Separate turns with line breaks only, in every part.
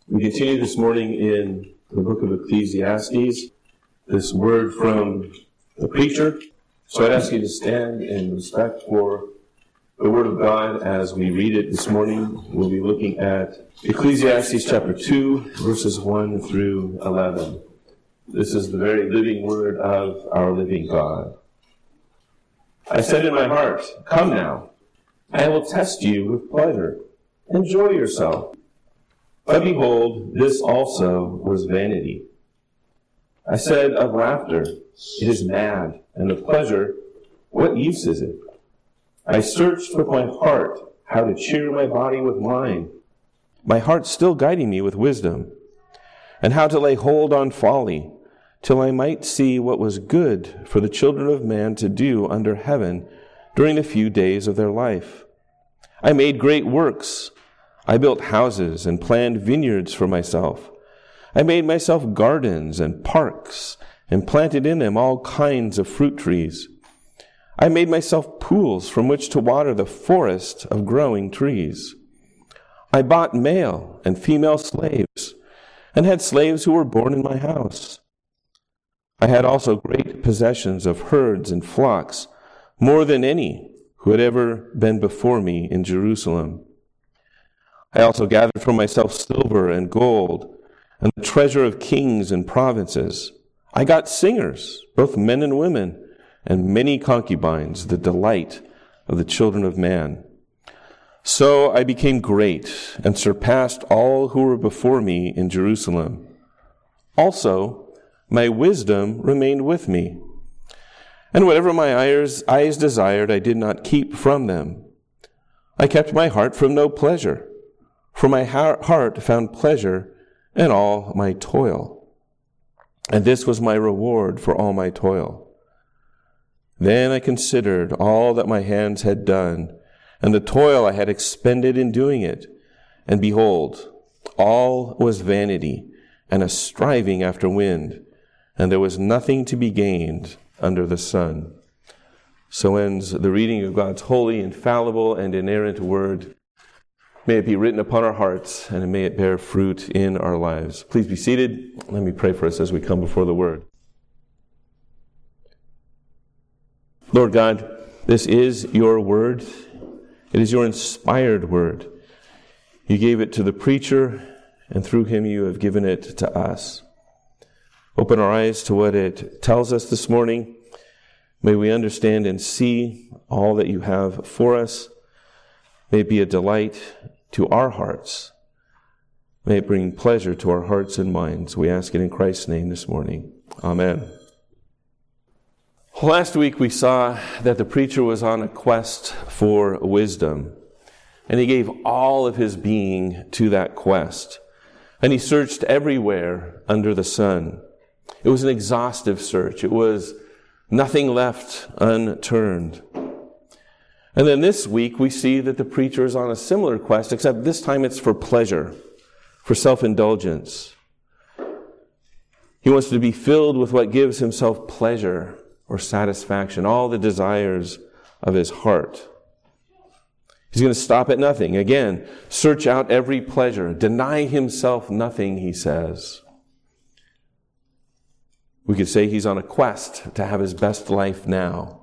We continue this morning in the book of Ecclesiastes, this word from the preacher. So I'd ask you to stand in respect for the word of God as we read it this morning. We'll be looking at Ecclesiastes chapter 2, verses 1 through 11. This is the very living word of our living God. I said in my heart, "Come now, I will test you with pleasure. Enjoy yourself." But behold, this also was vanity. I said of laughter, "It is mad," and of pleasure, "What use is it?" I searched with my heart how to cheer my body with wine, my heart still guiding me with wisdom, and how to lay hold on folly, till I might see what was good for the children of man to do under heaven during the few days of their life. I made great works. I built houses and planned vineyards for myself. I made myself gardens and parks and planted in them all kinds of fruit trees. I made myself pools from which to water the forest of growing trees. I bought male and female slaves and had slaves who were born in my house. I had also great possessions of herds and flocks, more than any who had ever been before me in Jerusalem. I also gathered for myself silver and gold, and the treasure of kings and provinces. I got singers, both men and women, and many concubines, the delight of the children of man. So I became great and surpassed all who were before me in Jerusalem. Also, my wisdom remained with me, and whatever my eyes desired, I did not keep from them. I kept my heart from no pleasure, for my heart found pleasure in all my toil, and this was my reward for all my toil. Then I considered all that my hands had done, and the toil I had expended in doing it, and behold, all was vanity and a striving after wind, and there was nothing to be gained under the sun. So ends the reading of God's holy, infallible, and inerrant word. May it be written upon our hearts, and may it bear fruit in our lives. Please be seated. Let me pray for us as we come before the word. Lord God, this is your word. It is your inspired word. You gave it to the preacher, and through him you have given it to us. Open our eyes to what it tells us this morning. May we understand and see all that you have for us. May it be a delight to our hearts. May it bring pleasure to our hearts and minds. We ask it in Christ's name this morning. Amen. Last week we saw that the preacher was on a quest for wisdom, and he gave all of his being to that quest. And he searched everywhere under the sun. It was an exhaustive search. It was nothing left unturned. And then this week, we see that the preacher is on a similar quest, except this time it's for pleasure, for self-indulgence. He wants to be filled with what gives himself pleasure or satisfaction, all the desires of his heart. He's going to stop at nothing. Again, search out every pleasure. Deny himself nothing, he says. We could say he's on a quest to have his best life now.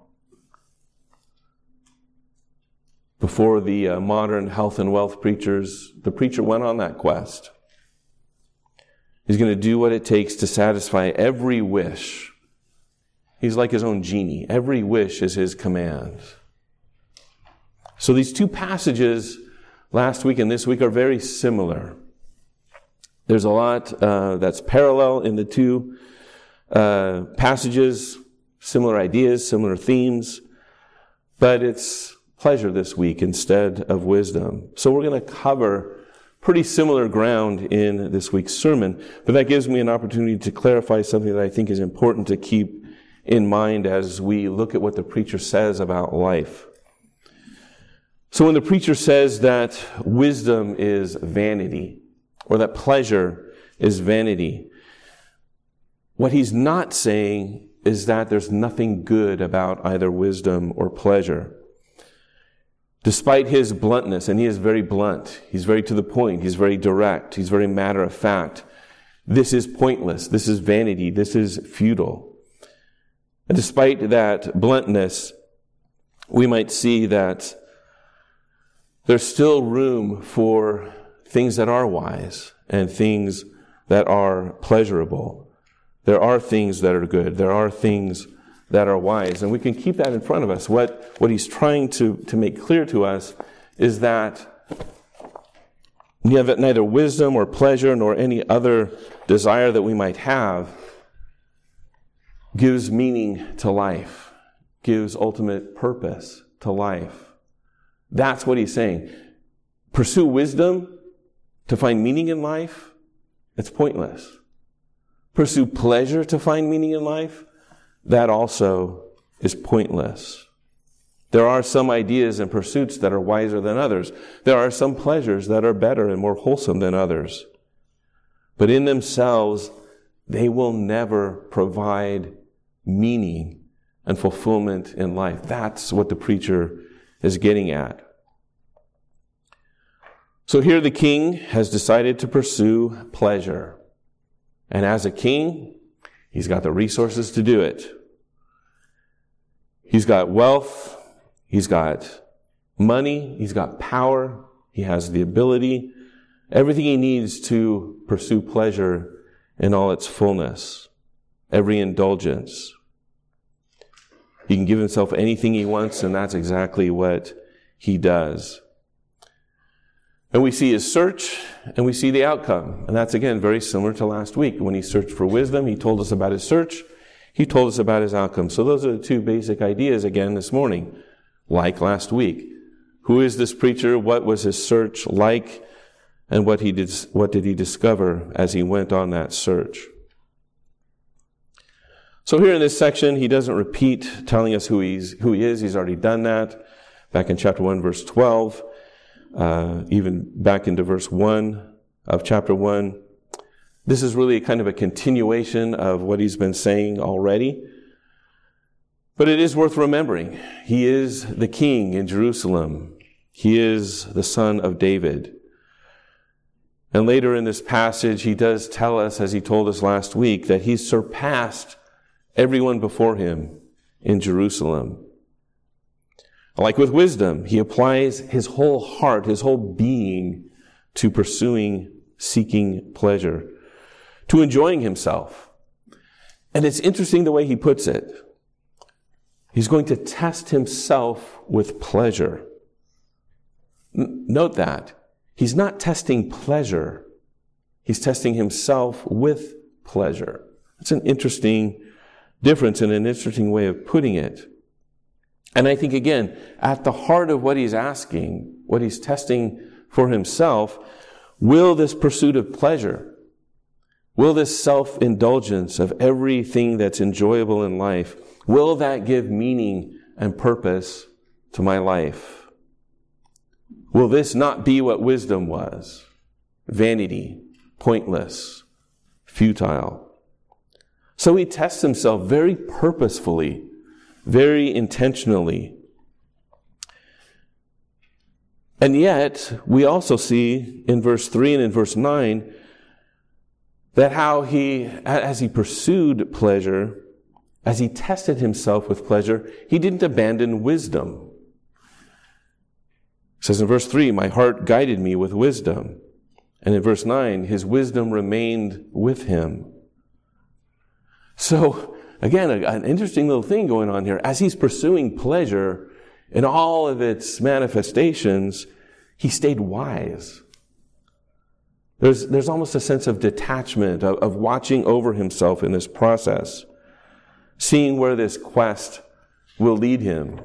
Before the modern health and wealth preachers, the preacher went on that quest. He's going to do what it takes to satisfy every wish. He's like his own genie. Every wish is his command. So these two passages, last week and this week, are very similar. There's a lot that's parallel in the two passages, similar ideas, similar themes, but it's pleasure this week instead of wisdom. So we're going to cover pretty similar ground in this week's sermon, but that gives me an opportunity to clarify something that I think is important to keep in mind as we look at what the preacher says about life. So when the preacher says that wisdom is vanity, or that pleasure is vanity, what he's not saying is that there's nothing good about either wisdom or pleasure. Despite his bluntness, and he is very blunt, he's very to the point, he's very direct, he's very matter of fact. This is pointless, this is vanity, this is futile. And despite that bluntness, we might see that there's still room for things that are wise and things that are pleasurable. There are things that are good. There are things that are wise. And we can keep that in front of us. What he's trying to make clear to us is that you have neither wisdom or pleasure nor any other desire that we might have gives meaning to life, gives ultimate purpose to life. That's what he's saying. Pursue wisdom to find meaning in life, it's pointless. Pursue pleasure to find meaning in life, that also is pointless. There are some ideas and pursuits that are wiser than others. There are some pleasures that are better and more wholesome than others. But in themselves, they will never provide meaning and fulfillment in life. That's what the preacher is getting at. So here the king has decided to pursue pleasure. And as a king, he's got the resources to do it. He's got wealth, he's got money, he's got power, he has the ability, everything he needs to pursue pleasure in all its fullness, every indulgence. He can give himself anything he wants, and that's exactly what he does. And we see his search, and we see the outcome. And that's, again, very similar to last week. When he searched for wisdom, he told us about his search. He told us about his outcome. So those are the two basic ideas, again, this morning, like last week. Who is this preacher? What was his search like? And what did he discover as he went on that search? So here in this section, he doesn't repeat telling us who he is. He's already done that back in chapter 1, verse 12. Even back into verse 1 of chapter 1. This is really kind of a continuation of what he's been saying already. But it is worth remembering. He is the king in Jerusalem. He is the son of David. And later in this passage, he does tell us, as he told us last week, that he's surpassed everyone before him in Jerusalem. Like with wisdom, he applies his whole heart, his whole being to seeking pleasure, to enjoying himself. And it's interesting the way he puts it. He's going to test himself with pleasure. Note that. He's not testing pleasure. He's testing himself with pleasure. It's an interesting difference and an interesting way of putting it. And I think, again, at the heart of what he's asking, what he's testing for himself, will this pursuit of pleasure, will this self-indulgence of everything that's enjoyable in life, will that give meaning and purpose to my life? Will this not be what wisdom was? Vanity, pointless, futile. So he tests himself very purposefully, very intentionally. And yet, we also see in verse 3 and in verse 9 that how he, as he pursued pleasure, as he tested himself with pleasure, he didn't abandon wisdom. It says in verse 3, my heart guided me with wisdom. And in verse 9, his wisdom remained with him. So, again, an interesting little thing going on here. As he's pursuing pleasure in all of its manifestations, he stayed wise. There's almost a sense of detachment, of watching over himself in this process, seeing where this quest will lead him.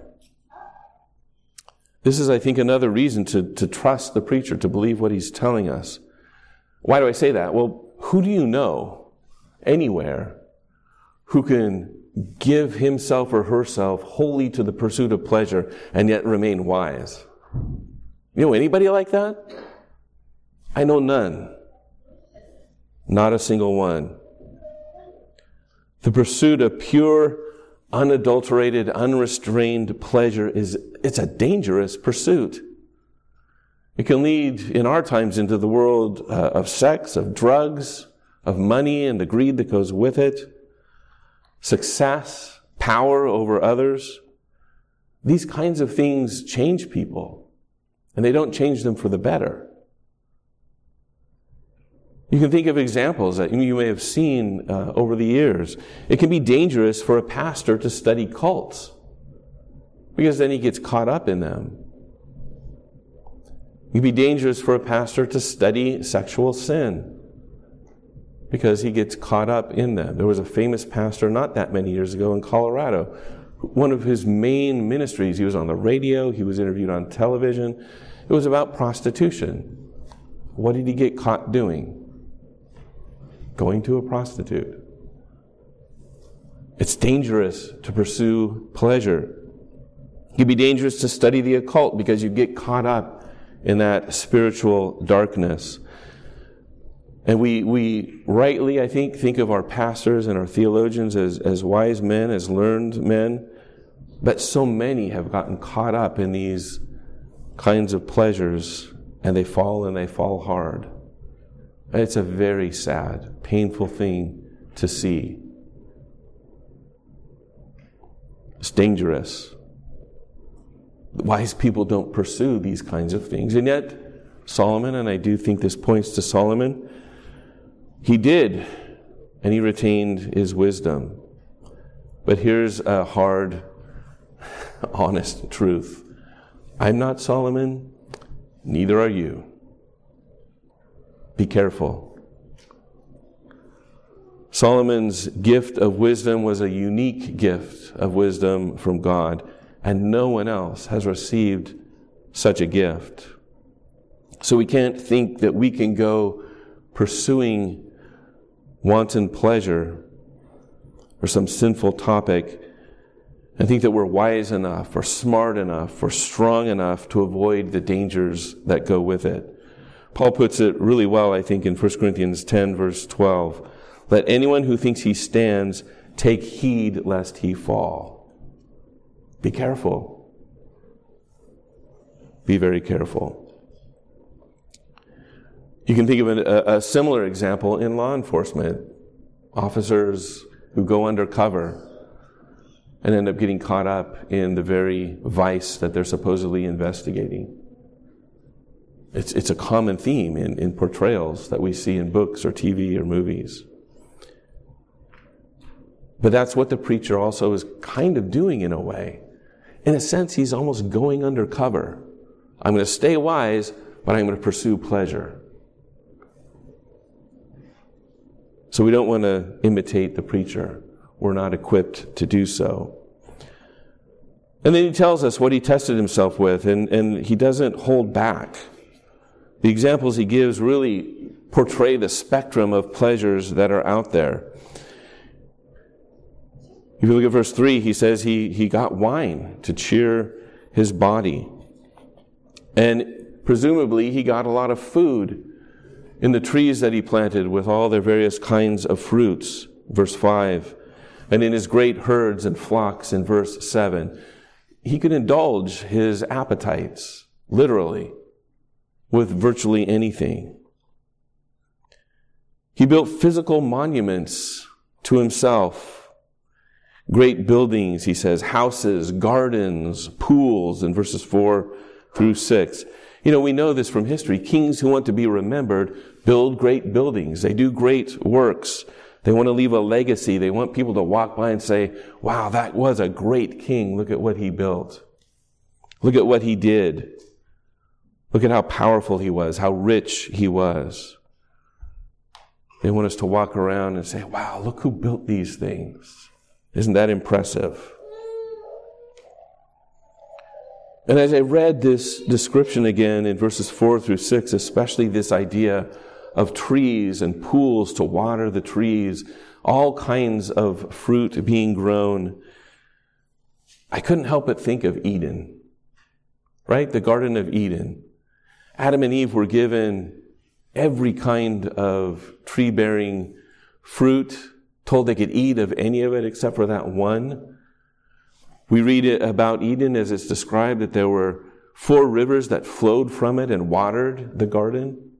This is, I think, another reason to trust the preacher, to believe what he's telling us. Why do I say that? Well, who do you know anywhere who can give himself or herself wholly to the pursuit of pleasure and yet remain wise? You know anybody like that? I know none. Not a single one. The pursuit of pure unadulterated, unrestrained pleasure it's a dangerous pursuit. It can lead in our times into the world of sex, of drugs, of money and the greed that goes with it, success, power over others. These kinds of things change people, and they don't change them for the better. You can think of examples that you may have seen over the years. It can be dangerous for a pastor to study cults, because then he gets caught up in them. It can be dangerous for a pastor to study sexual sin, because he gets caught up in them. There was a famous pastor not that many years ago in Colorado. One of his main ministries, he was on the radio, he was interviewed on television. It was about prostitution. What did he get caught doing? Going to a prostitute. It's dangerous to pursue pleasure. It can be dangerous to study the occult because you get caught up in that spiritual darkness. And we rightly, I think of our pastors and our theologians as wise men, as learned men, but so many have gotten caught up in these kinds of pleasures, and they fall hard. It's a very sad, painful thing to see. It's dangerous. Wise people don't pursue these kinds of things. And yet, Solomon, and I do think this points to Solomon, he did, and he retained his wisdom. But here's a hard, honest truth. I'm not Solomon, neither are you. Be careful. Solomon's gift of wisdom was a unique gift of wisdom from God, and no one else has received such a gift. So we can't think that we can go pursuing wanton pleasure or some sinful topic and think that we're wise enough or smart enough or strong enough to avoid the dangers that go with it. Paul puts it really well, I think, in 1 Corinthians 10, verse 12. Let anyone who thinks he stands take heed lest he fall. Be careful. Be very careful. You can think of a similar example in law enforcement. Officers who go undercover and end up getting caught up in the very vice that they're supposedly investigating. It's a common theme in portrayals that we see in books or TV or movies. But that's what the preacher also is kind of doing in a way. In a sense, he's almost going undercover. I'm going to stay wise, but I'm going to pursue pleasure. So we don't want to imitate the preacher. We're not equipped to do so. And then he tells us what he tested himself with, and he doesn't hold back. The examples he gives really portray the spectrum of pleasures that are out there. If you look at verse 3, he says he got wine to cheer his body. And presumably he got a lot of food in the trees that he planted with all their various kinds of fruits, verse 5. And in his great herds and flocks in verse 7. He could indulge his appetites, literally, with virtually anything. He built physical monuments to himself. Great buildings, he says, houses, gardens, pools, in verses 4 through 6. You know, we know this from history. Kings who want to be remembered build great buildings. They do great works. They want to leave a legacy. They want people to walk by and say, wow, that was a great king. Look at what he built. Look at what he did. Look at how powerful he was, how rich he was. They want us to walk around and say, wow, look who built these things. Isn't that impressive? And as I read this description again in verses 4 through 6, especially this idea of trees and pools to water the trees, all kinds of fruit being grown, I couldn't help but think of Eden, right? The Garden of Eden. Adam and Eve were given every kind of tree-bearing fruit, told they could eat of any of it except for that one. We read about Eden as it's described that there were 4 rivers that flowed from it and watered the garden.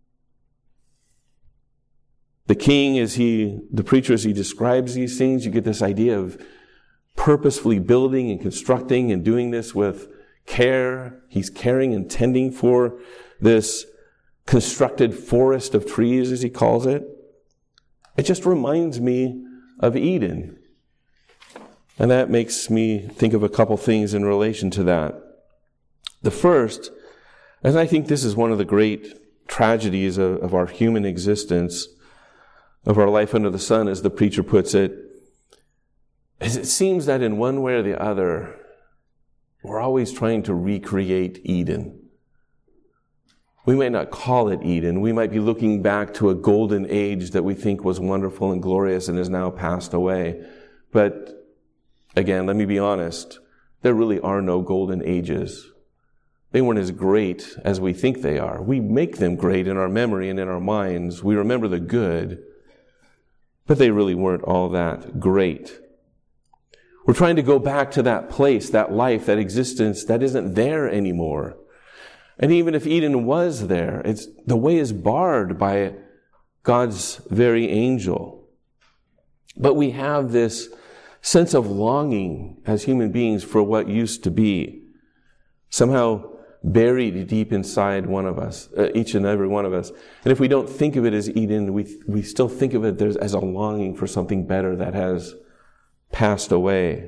The king, the preacher, as he describes these things, you get this idea of purposefully building and constructing and doing this with care. He's caring and tending for this constructed forest of trees, as he calls it. It just reminds me of Eden. And that makes me think of a couple things in relation to that. The first, and I think this is one of the great tragedies of our human existence, of our life under the sun, as the preacher puts it, is it seems that in one way or the other, we're always trying to recreate Eden. We might not call it Eden. We might be looking back to a golden age that we think was wonderful and glorious and has now passed away. But again, let me be honest, there really are no golden ages. They weren't as great as we think they are. We make them great in our memory and in our minds. We remember the good, but they really weren't all that great. We're trying to go back to that place, that life, that existence that isn't there anymore. And even if Eden was there, the way is barred by God's very angel. But we have this sense of longing as human beings for what used to be, somehow buried deep inside one of us, each and every one of us. And if we don't think of it as Eden, we still think of it as a longing for something better that has passed away.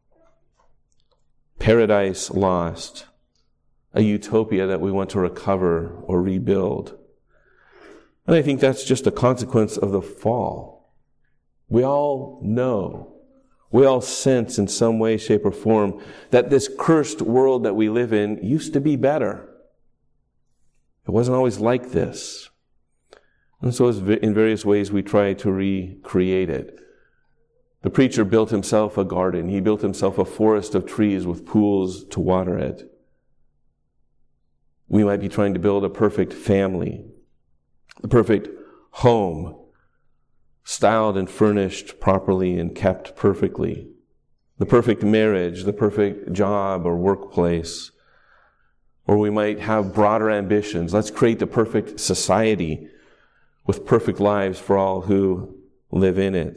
Paradise lost. A utopia that we want to recover or rebuild. And I think that's just a consequence of the fall. We all know, we all sense in some way, shape, or form that this cursed world that we live in used to be better. It wasn't always like this. And so in various ways we try to recreate it. The preacher built himself a garden. He built himself a forest of trees with pools to water it. We might be trying to build a perfect family, the perfect home, styled and furnished properly and kept perfectly, the perfect marriage, the perfect job or workplace. Or we might have broader ambitions. Let's create the perfect society with perfect lives for all who live in it.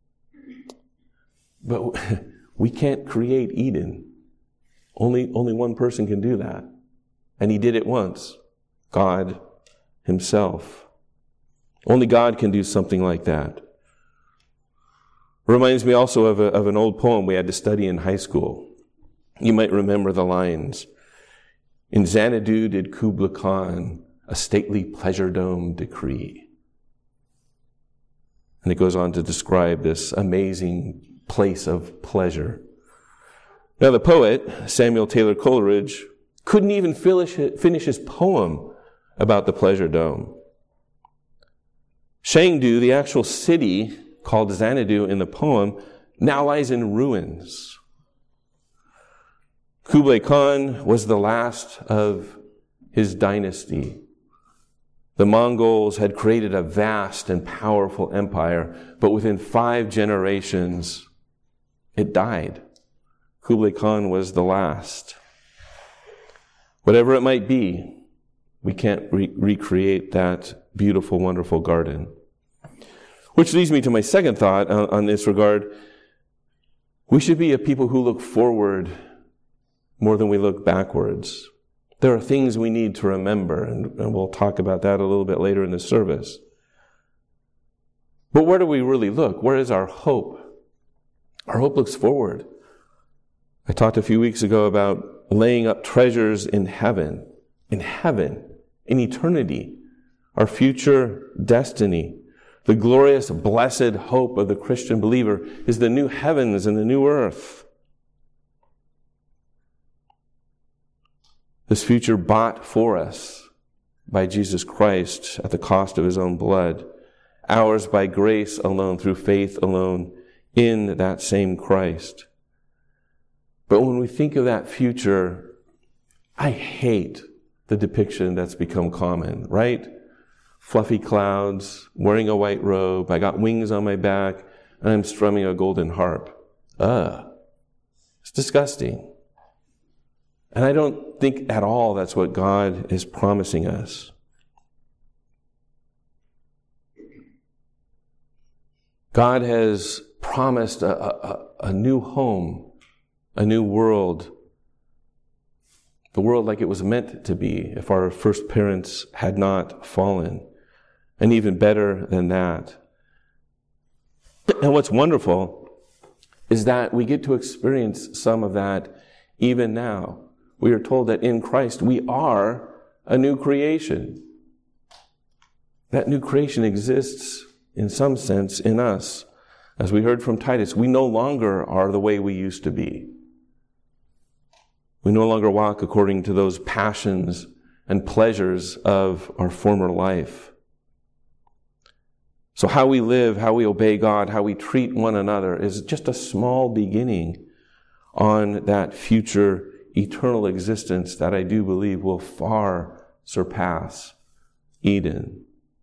But we can't create Eden. Only one person can do that. And he did it once. God himself. Only God can do something like that. Reminds me also of an old poem we had to study in high school. You might remember the lines. In Xanadu did Kubla Khan a stately pleasure dome decree. And it goes on to describe this amazing place of pleasure. Now the poet, Samuel Taylor Coleridge, couldn't even finish his poem about the pleasure dome. Chengdu, the actual city called Xanadu in the poem, now lies in ruins. Kublai Khan was the last of his dynasty. The Mongols had created a vast and powerful empire, but within 5 generations, it died. Kublai Khan was the last. Whatever it might be, we can't recreate that beautiful, wonderful garden. Which leads me to my second thought on this regard. We should be a people who look forward more than we look backwards. There are things we need to remember, and we'll talk about that a little bit later in the service. But where do we really look? Where is our hope? Our hope looks forward. I talked a few weeks ago about laying up treasures in heaven, in eternity, our future destiny. The glorious, blessed hope of the Christian believer is the new heavens and the new earth. This future bought for us by Jesus Christ at the cost of his own blood, ours by grace alone, through faith alone, in that same Christ. But when we think of that future, I hate the depiction that's become common, right? Fluffy clouds, wearing a white robe, I got wings on my back, and I'm strumming a golden harp. Is It's disgusting. And I don't think at all that's what God is promising us. God has promised a new home, a new world, the world like it was meant to be if our first parents had not fallen, and even better than that. And what's wonderful is that we get to experience some of that even now. We are told that in Christ we are a new creation. That new creation exists in some sense in us. As we heard from Titus, we no longer are the way we used to be. We no longer walk according to those passions and pleasures of our former life. So how we live, how we obey God, how we treat one another is just a small beginning on that future eternal existence that I do believe will far surpass Eden.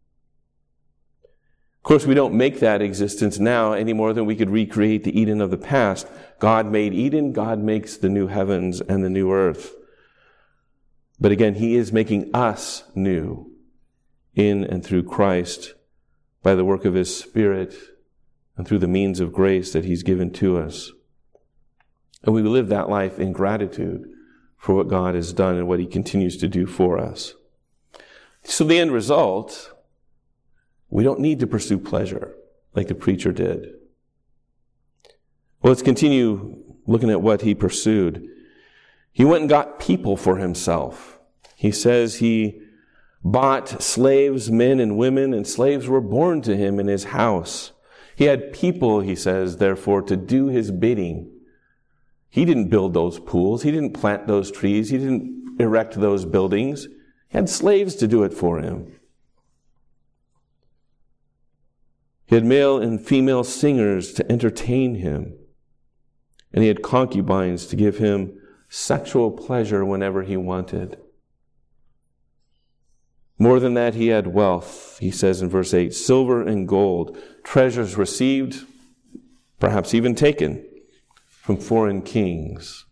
Of course, we don't make that existence now any more than we could recreate the Eden of the past. God made Eden, God makes the new heavens and the new earth. But again, He is making us new in and through Christ by the work of His Spirit and through the means of grace that He's given to us. And we live that life in gratitude for what God has done and what He continues to do for us. So the end result, we don't need to pursue pleasure like the preacher did. Well, let's continue looking at what he pursued. He went and got people for himself. He says he bought slaves, men and women, and slaves were born to him in his house. He had people, he says, therefore, to do his bidding. He didn't build those pools. He didn't plant those trees. He didn't erect those buildings. He had slaves to do it for him. He had male and female singers to entertain him. And he had concubines to give him sexual pleasure whenever he wanted. More than that, he had wealth, he says in verse 8, silver and gold, treasures received, perhaps even taken, from foreign kings.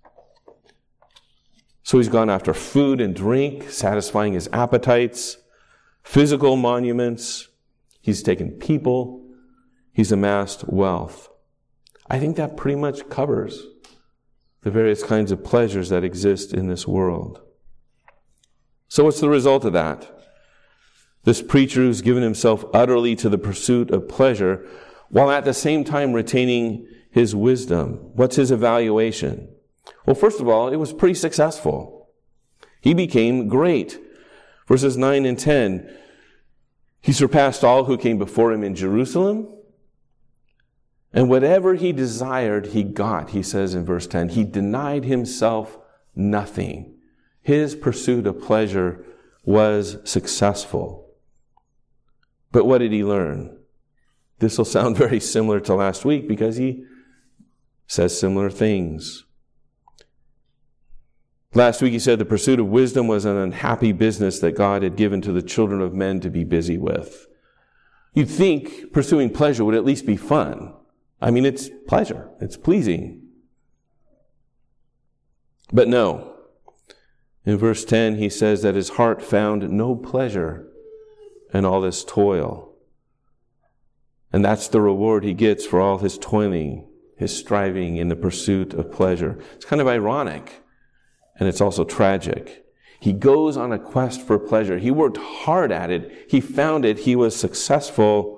So he's gone after food and drink, satisfying his appetites, physical monuments. He's taken people. He's amassed wealth. I think that pretty much covers the various kinds of pleasures that exist in this world. So what's the result of that? This preacher who's given himself utterly to the pursuit of pleasure, while at the same time retaining his wisdom. What's his evaluation? Well, first of all, it was pretty successful. He became great. Verses 9 and 10, he surpassed all who came before him in Jerusalem. And whatever he desired, he got, he says in verse 10. He denied himself nothing. His pursuit of pleasure was successful. But what did he learn? This will sound very similar to last week because he says similar things. Last week he said the pursuit of wisdom was an unhappy business that God had given to the children of men to be busy with. You'd think pursuing pleasure would at least be fun. I mean, it's pleasure. It's pleasing. But no. In verse 10, he says that his heart found no pleasure in all this toil. And that's the reward he gets for all his toiling, his striving in the pursuit of pleasure. It's kind of ironic, and it's also tragic. He goes on a quest for pleasure. He worked hard at it. He found it. He was successful.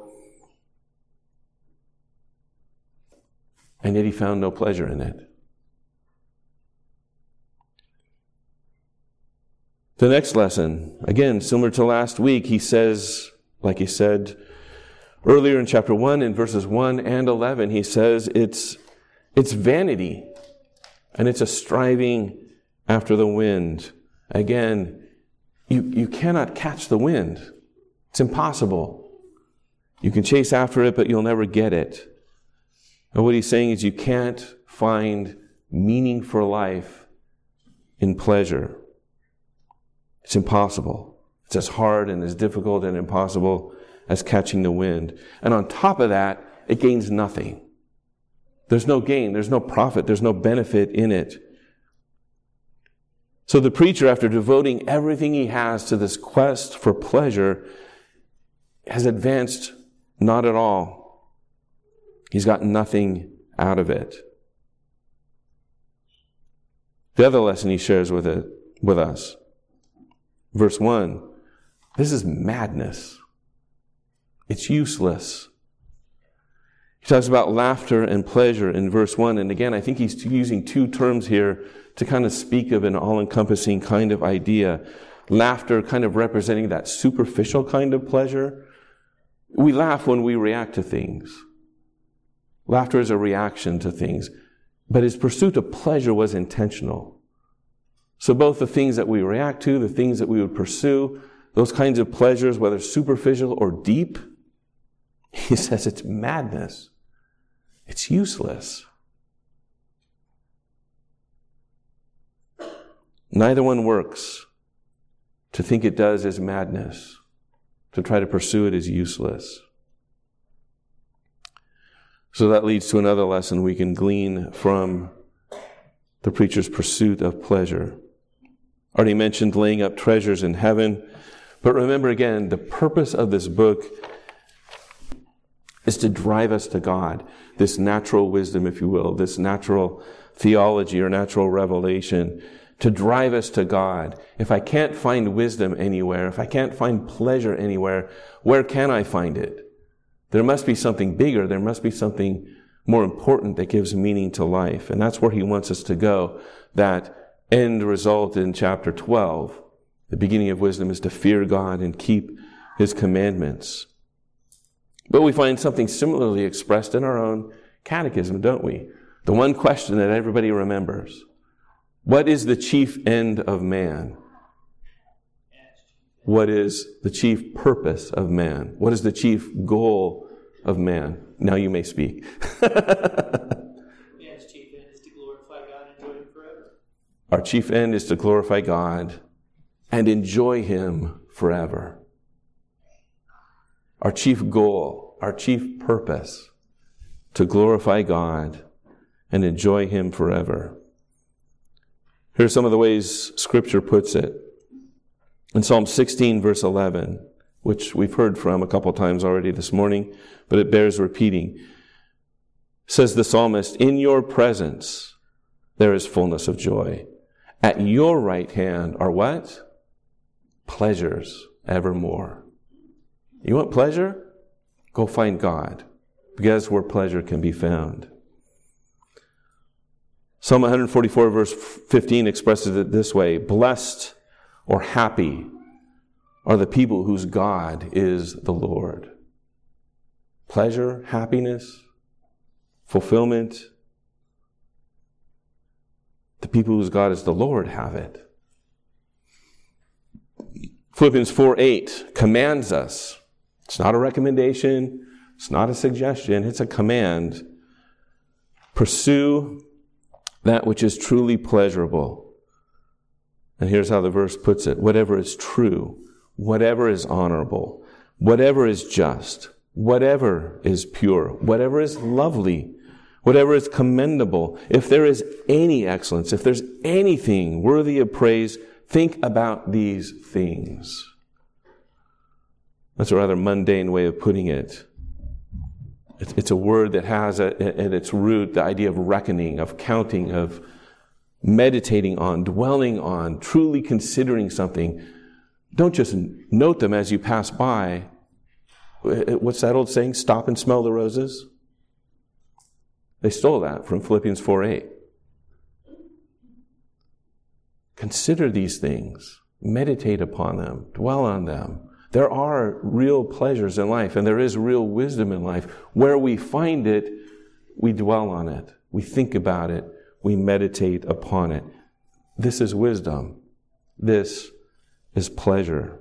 And yet he found no pleasure in it. The next lesson, again, similar to last week, he says, like he said earlier in chapter 1, in verses 1 and 11, he says it's vanity and it's a striving after the wind. Again, you cannot catch the wind. It's impossible. You can chase after it, but you'll never get it. And what he's saying is you can't find meaning for life in pleasure. It's impossible. It's as hard and as difficult and impossible as catching the wind. And on top of that, it gains nothing. There's no gain, there's no profit, there's no benefit in it. So the preacher, after devoting everything he has to this quest for pleasure, has advanced not at all. He's got nothing out of it. The other lesson he shares with us, verse 1, this is madness. It's useless. He talks about laughter and pleasure in verse 1. And again, I think he's using two terms here to kind of speak of an all-encompassing kind of idea. Laughter kind of representing that superficial kind of pleasure. We laugh when we react to things. Laughter is a reaction to things. But his pursuit of pleasure was intentional. So both the things that we react to, the things that we would pursue, those kinds of pleasures, whether superficial or deep, he says it's madness. It's useless. Neither one works. To think it does is madness. To try to pursue it is useless. So that leads to another lesson we can glean from the preacher's pursuit of pleasure. Already mentioned laying up treasures in heaven. But remember again, the purpose of this book is to drive us to God. This natural wisdom, if you will, this natural theology or natural revelation, to drive us to God. If I can't find wisdom anywhere, if I can't find pleasure anywhere, where can I find it? There must be something bigger. There must be something more important that gives meaning to life. And that's where he wants us to go. That end result in chapter 12, the beginning of wisdom, is to fear God and keep his commandments. But we find something similarly expressed in our own catechism, don't we? The one question that everybody remembers. What is the chief end of man? What is the chief purpose of man? What is the chief goal of man? Now you may speak.
Man's chief end is to glorify God and enjoy him forever.
Our chief end is to glorify God and enjoy him forever. Our chief goal, our chief purpose, to glorify God and enjoy him forever. Here's some of the ways Scripture puts it. In Psalm 16, verse 11, which we've heard from a couple times already this morning, but it bears repeating, says the psalmist, "In your presence there is fullness of joy. At your right hand are" what? "Pleasures evermore." You want pleasure? Go find God, because that's where pleasure can be found. Psalm 144 verse 15 expresses it this way: "Blessed or happy are the people whose God is the Lord." Pleasure, happiness, fulfillment. The people whose God is the Lord have it. Philippians 4:8 commands us. It's not a recommendation. It's not a suggestion. It's a command. Pursue that which is truly pleasurable. And here's how the verse puts it: whatever is true, whatever is honorable, whatever is just, whatever is pure, whatever is lovely, whatever is commendable, if there is any excellence, if there's anything worthy of praise, think about these things. That's a rather mundane way of putting it. It's a word that has at its root the idea of reckoning, of counting, of meditating on, dwelling on, truly considering something. Don't just note them as you pass by. What's that old saying? Stop and smell the roses? They stole that from Philippians 4:8. Consider these things. Meditate upon them. Dwell on them. There are real pleasures in life, and there is real wisdom in life. Where we find it, we dwell on it. We think about it. We meditate upon it. This is wisdom. This is pleasure.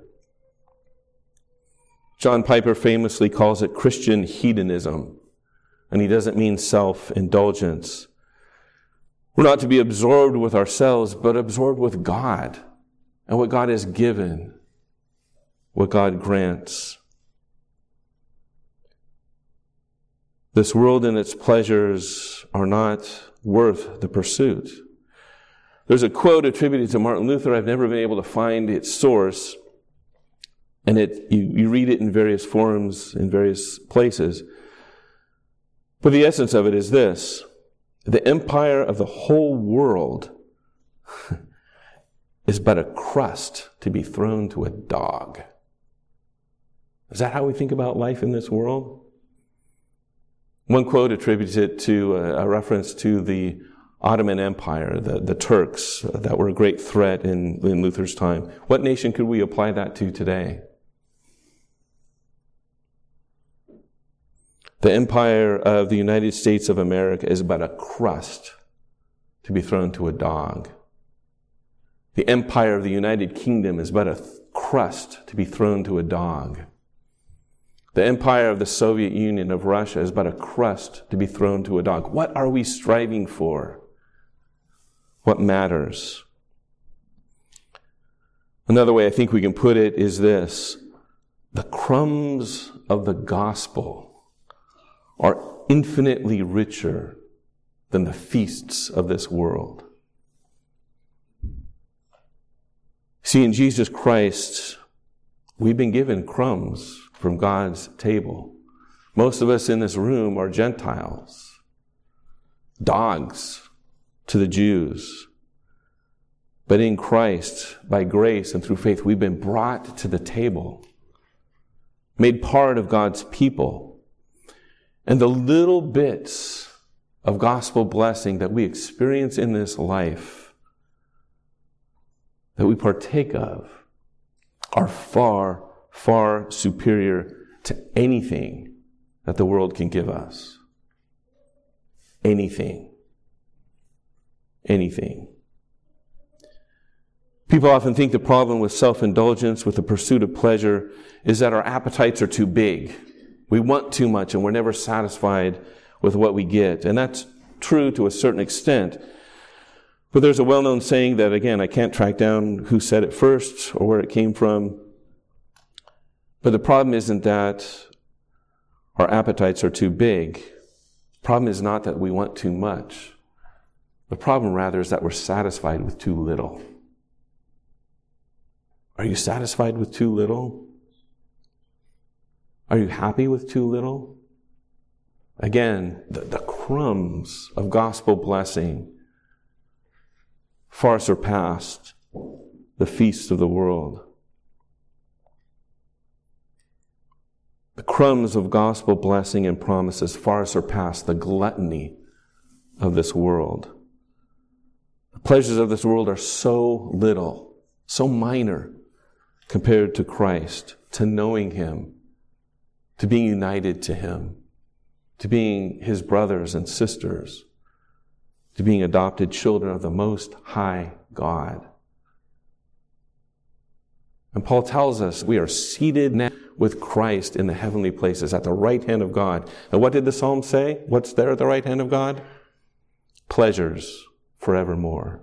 John Piper famously calls it Christian hedonism, and he doesn't mean self-indulgence. We're not to be absorbed with ourselves, but absorbed with God and what God has given, what God grants. This world and its pleasures are not worth the pursuit. There's a quote attributed to Martin Luther. I've never been able to find its source. And you read it in various forms, in various places. But the essence of it is this: the empire of the whole world is but a crust to be thrown to a dog. Is that how we think about life in this world? One quote attributes it to a reference to the Ottoman Empire, the Turks, that were a great threat in Luther's time. What nation could we apply that to today? The empire of the United States of America is but a crust to be thrown to a dog. The empire of the United Kingdom is but a crust to be thrown to a dog. The empire of the Soviet Union of Russia is but a crust to be thrown to a dog. What are we striving for? What matters? Another way I think we can put it is this: the crumbs of the gospel are infinitely richer than the feasts of this world. See, in Jesus Christ, we've been given crumbs from God's table. Most of us in this room are Gentiles, dogs to the Jews. But in Christ, by grace and through faith, we've been brought to the table, made part of God's people. And the little bits of gospel blessing that we experience in this life, that we partake of, are far, far superior to anything that the world can give us. Anything. Anything. People often think the problem with self-indulgence, with the pursuit of pleasure, is that our appetites are too big. We want too much and we're never satisfied with what we get. And that's true to a certain extent. But there's a well-known saying that, again, I can't track down who said it first or where it came from. But the problem isn't that our appetites are too big. The problem is not that we want too much. The problem, rather, is that we're satisfied with too little. Are you satisfied with too little? Are you happy with too little? Again, the crumbs of gospel blessing far surpassed the feasts of the world. The crumbs of gospel blessing and promises far surpass the gluttony of this world. The pleasures of this world are so little, so minor compared to Christ, to knowing Him, to being united to Him, to being His brothers and sisters, to being adopted children of the Most High God. And Paul tells us we are seated now with Christ in the heavenly places at the right hand of God. And what did the Psalm say? What's there at the right hand of God? Pleasures forevermore.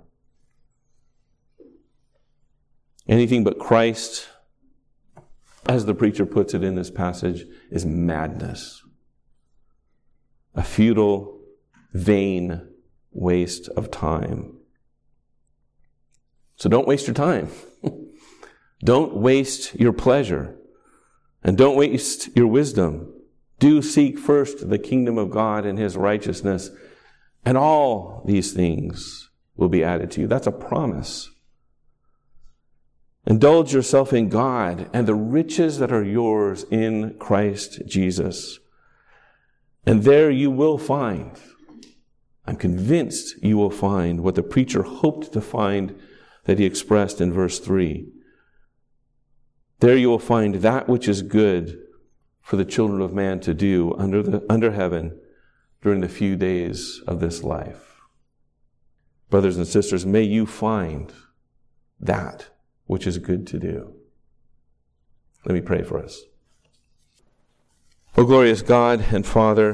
Anything but Christ, as the preacher puts it in this passage, is madness. A futile, vain waste of time. So don't waste your time. Don't waste your pleasure. And don't waste your wisdom. Do seek first the kingdom of God and His righteousness, and all these things will be added to you. That's a promise. Indulge yourself in God and the riches that are yours in Christ Jesus. And there you will find, I'm convinced you will find what the preacher hoped to find that he expressed in verse 3. There you will find that which is good for the children of man to do under heaven during the few days of this life. Brothers and sisters, may you find that which is good to do. Let me pray for us. O glorious God and Father,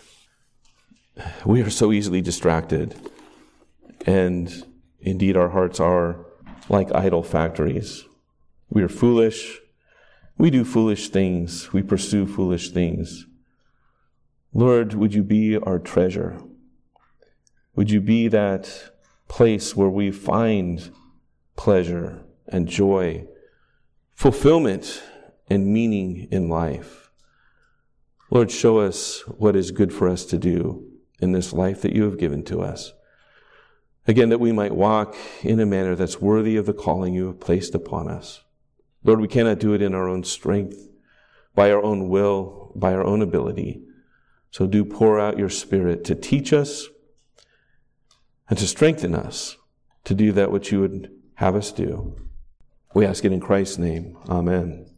we are so easily distracted, and indeed our hearts are like idol factories. We are foolish. We do foolish things. We pursue foolish things. Lord, would you be our treasure? Would you be that place where we find pleasure and joy, fulfillment and meaning in life? Lord, show us what is good for us to do in this life that you have given to us. Again, that we might walk in a manner that's worthy of the calling you have placed upon us. Lord, we cannot do it in our own strength, by our own will, by our own ability. So do pour out your Spirit to teach us and to strengthen us to do that which you would have us do. We ask it in Christ's name. Amen.